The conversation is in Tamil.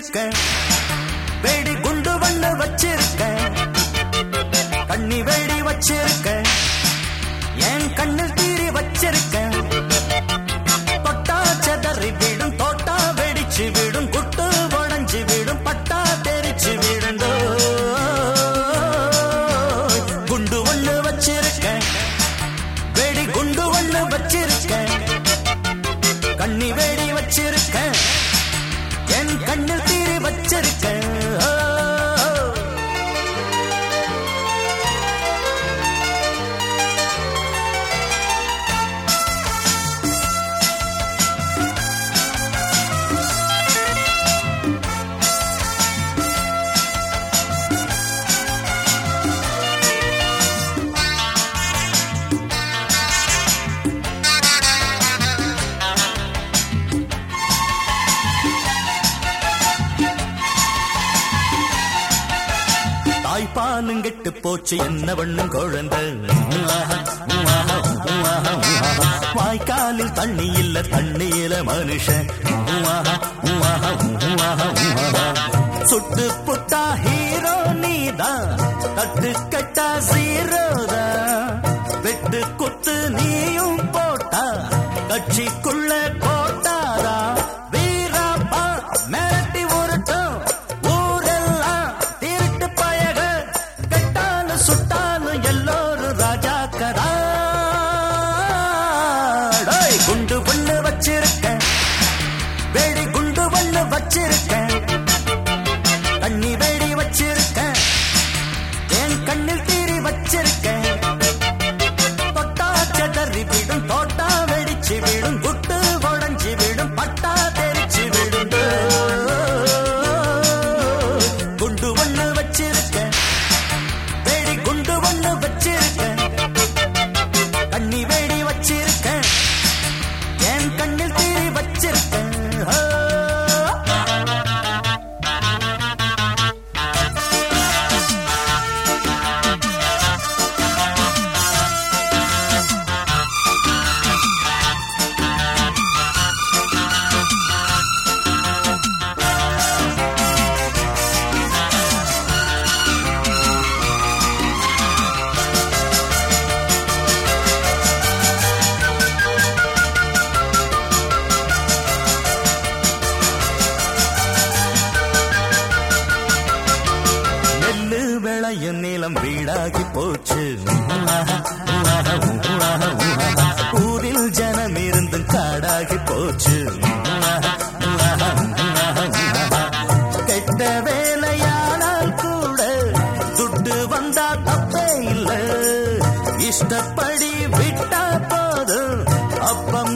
வச்சிருக்கேன், வெடி குண்டு வண்ண வச்சிருக்கேன், கண்ணி வெடி வச்சிருக்கேன், என் கண்ணில் தீரி வச்சிருக்கேன். தொட்டா செதறி விடும், தோட்டா வெடிச்சு விடும், குட்டு உடஞ்சு விடும், பட்டா தெரிச்சு விடுண்டோ. குண்டு ஒண்ணு வச்சிருக்கேன், வெடி குண்டு ஒண்ணு வச்சிருக்கேன், கண்ணி வெடி வச்சிருக்கேன், என் கண்ணில் தீரி வச்சிருக்கேன். தாய்ப்பாலும் கெட்டு போச்சு, என்ன பண்ணும் குழந்தை. வாய்க்காலில் தண்ணி இல்ல, தண்ணியில மனுஷன். சுட்டு புட்டா ஹீரோ நீதான், தட்டு கட்டா ஜீரோதான். வெட்டு குத்து நீயும் போட்டா, கட்சிக்குள்ள போட்டாதா. வீராப்பா மிரட்டி உருட்டும், ஊரெல்லாம் திருட்டு பயக. கெட்டாலும் சுட்டாலும் எல்லோரும் ராஜாக்கதா. குண்டு ஒண்ணு வச்சிருக்கேன், வெடி குண்டு ஒண்ணு வச்சிருக்கேன், கண்ணி வெடி வச்சிருக்கேன், என் கண்ணில் தீரி வச்சிருக்கேன். தொட்டா செதறி விடும், தோட்டா வெடிச்சு விடும், குட்டு உடஞ்சி விடும், பட்டா தெரிச்சு விடும். குண்டு ஒண்ணு வச்சிருக்கேன், வெடி குண்டு ஒண்ணு வச்சிருக்கேன், கண்ணி வெடி வச்சிருக்கேன், என் கண்ணில் தீரி வச்சிருக்கேன். விளையும் நிலம் வீடாகி போச்சு, ஊரில் ஜனம் இருந்தும் காடாகி போச்சு. கெட்ட வேலையானால் கூட துட்டு வந்தா தப்பே இல்லை, இஷ்டப்படி விட்டா போதும் அப்ப